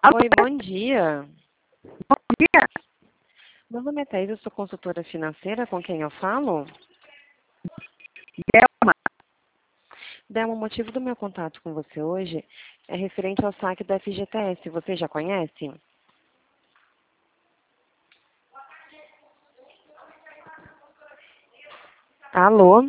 Oi, bom dia. Bom dia. Meu nome é Thaís, eu sou consultora financeira. Com quem eu falo? Delma. O motivo do meu contato com você hoje é referente ao saque da FGTS. Você já conhece? Alô?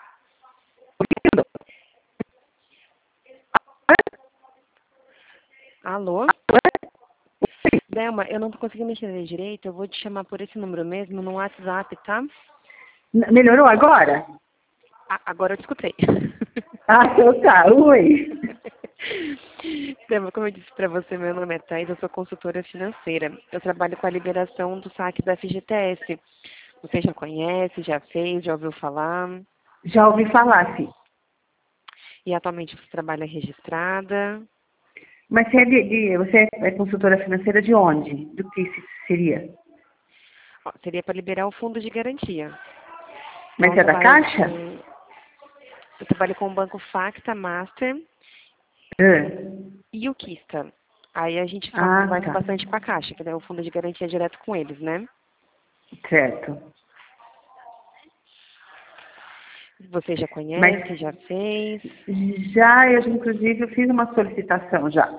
Alô? Delma, eu não tô conseguindo entender direito. Eu vou te chamar por esse número mesmo no WhatsApp, tá? Melhorou agora? Agora eu te escutei. Ah, então tá. Oi. Delma, como eu disse para você, meu nome é Thaís, eu sou consultora financeira. Eu trabalho com a liberação do saque da FGTS. Você já conhece, já fez, já ouviu falar? Já ouvi falar, sim. E atualmente você trabalha registrada? Mas você é consultora financeira de onde? Do que seria? Ó, seria para liberar o fundo de garantia. Então, Mas é da Caixa? eu trabalho com o banco Facta, Master Ah, e o Kista. Aí a gente conversa tá. bastante com a Caixa, que daí o fundo de garantia é direto com eles, né? Certo. Você já Mas conhece, já fez? inclusive, eu fiz uma solicitação já.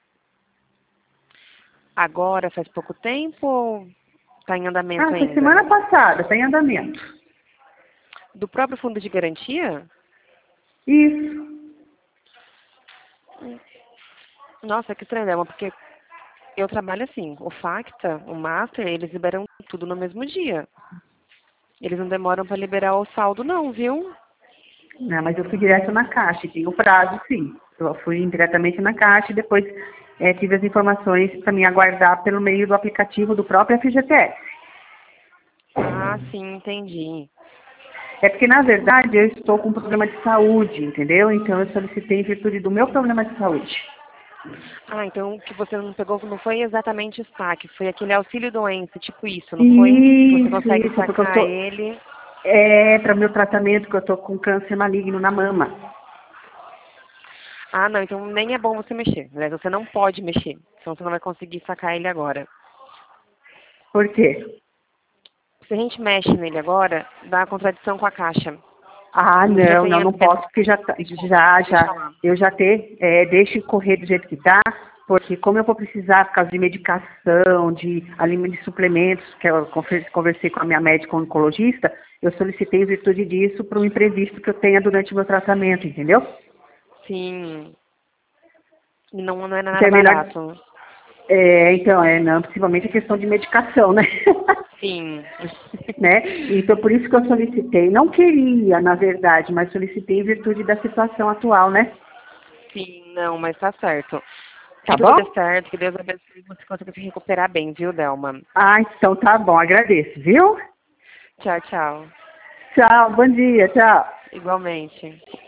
Agora, faz pouco tempo ou está em andamento Ah, foi ainda? semana passada, está em andamento. Do próprio fundo de garantia? Isso. Nossa, que estranho, Delma, porque eu trabalho assim, o Facta, o Master, eles liberam tudo no mesmo dia. Eles não demoram para liberar o saldo não, viu? Não, mas eu fui direto na Caixa, e tinha o prazo, sim. Eu fui diretamente na Caixa e depois tive as informações para me aguardar pelo meio do aplicativo do próprio FGTS. Ah, sim, entendi. É porque, na verdade, eu estou com um problema de saúde, entendeu? Então, eu solicitei em virtude do meu problema de saúde. Ah, então o que você não pegou não foi exatamente o saque, foi aquele auxílio doença, tipo isso, não foi? Que você consegue Isso, porque eu sacar estou... ele. É para o meu tratamento, que eu estou com câncer maligno na mama. Ah, não, então nem é bom você mexer. Aliás, você não pode mexer, senão você não vai conseguir sacar ele agora. Por quê? Se a gente mexe nele agora, dá uma contradição com a Caixa. Ah, Você já tem não acesso. posso, porque Deixa lá. eu já deixo correr do jeito que tá, porque como eu vou precisar por causa de medicação, de alimento de suplementos, que eu conversei com a minha médica oncologista, eu solicitei em virtude disso para um imprevisto que eu tenha durante o meu tratamento, entendeu? Sim. E não é Então nada é melhor, barato. não, principalmente a questão de medicação, né? Sim. Né? Então, por isso que eu solicitei. Não queria, na verdade, mas solicitei em virtude da situação atual, né? Sim, não, mas tá certo. Tá Que tudo dê bom? certo, que Deus abençoe e você consiga se recuperar bem, viu, Delma? Ah, então tá bom, agradeço, viu? Tchau, tchau. Tchau, bom dia, tchau. Igualmente.